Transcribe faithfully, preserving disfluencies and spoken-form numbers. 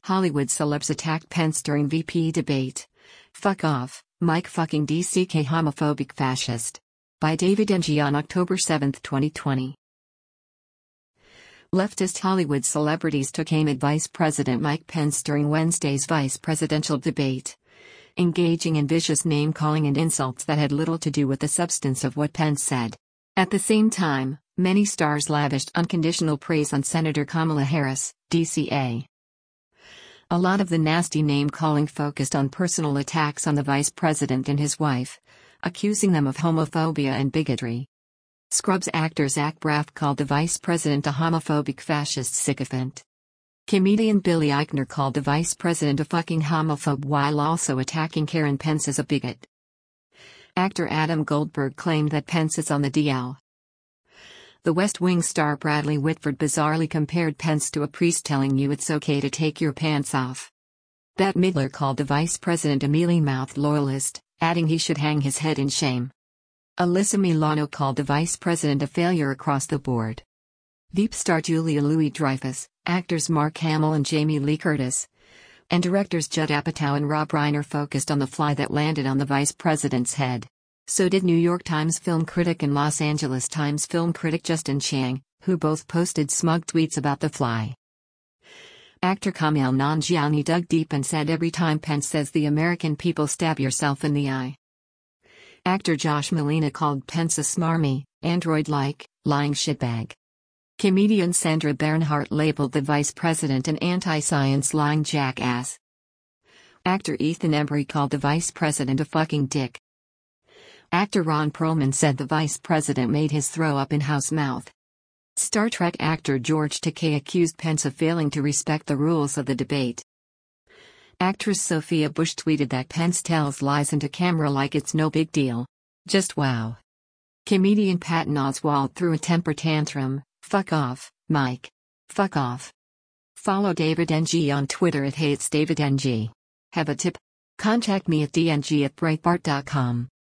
Hollywood celebs attack Pence during V P debate. Fuck off, Mike fucking D C K homophobic fascist. By David Ng on October seventh, twenty twenty. Leftist Hollywood celebrities took aim at Vice President Mike Pence during Wednesday's vice presidential debate, engaging in vicious name-calling and insults that had little to do with the substance of what Pence said. At the same time, many stars lavished unconditional praise on Senator Kamala Harris, D C A. A lot of the nasty name-calling focused on personal attacks on the vice president and his wife, accusing them of homophobia and bigotry. Scrubs actor Zach Braff called the vice president a homophobic fascist sycophant. Comedian Billy Eichner called the vice president a fucking homophobe while also attacking Karen Pence as a bigot. Actor Adam Goldberg claimed that Pence is on the D L. The West Wing star Bradley Whitford bizarrely compared Pence to a priest telling you it's okay to take your pants off. Bette Midler called the vice president a mealy-mouthed loyalist, adding he should hang his head in shame. Alyssa Milano called the vice president a failure across the board. Veep star Julia Louis-Dreyfus, actors Mark Hamill and Jamie Lee Curtis, and directors Judd Apatow and Rob Reiner focused on the fly that landed on the vice president's head. So did New York Times film critic and Los Angeles Times film critic Justin Chang, who both posted smug tweets about the fly. Actor Kumail Nanjiani dug deep and said every time Pence says the American people stab yourself in the eye. Actor Josh Malina called Pence a smarmy, android-like, lying shitbag. Comedian Sandra Bernhardt labeled the vice president an anti-science lying jackass. Actor Ethan Embry called the vice president a fucking dick. Actor Ron Perlman said the vice president made his throw-up-in-house mouth. Star Trek actor George Takei accused Pence of failing to respect the rules of the debate. Actress Sophia Bush tweeted that Pence tells lies into camera like it's no big deal. Just wow. Comedian Patton Oswalt threw a temper tantrum. Fuck off, Mike. Fuck off. Follow David Ng on Twitter at Hey It's David Ng. Have a tip? Contact me at d n g at breitbart dot com.